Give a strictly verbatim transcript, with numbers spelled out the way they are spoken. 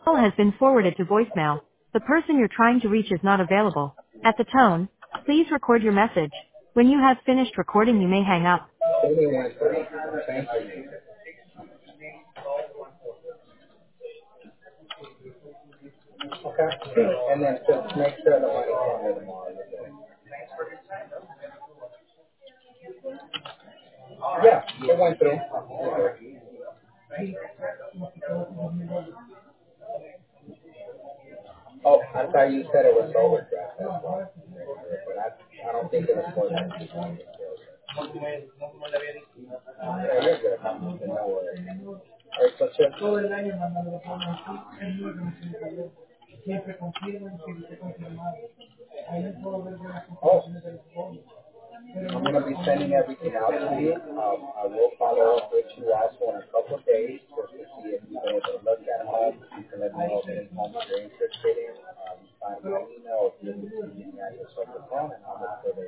Call has been forwarded to voicemail. The person you're trying to reach is not available. At the tone, please record your message. When you have finished recording, you may hang up. Thank you. Okay. And then just make sure the money's on there tomorrow. Yeah, it went through. Oh, I thought you said it was overdraft. That's why. But I, I don't think it was more than yeah, you're good. No worries. All right, so just, oh, I'm going to be sending everything out to you. Um, I will follow up with you also in a couple of days just to see if you've been able to look at homes. You can let me know if any homes you're interested in. Um, find my email, if you can see me at your social phone, and I'll look for the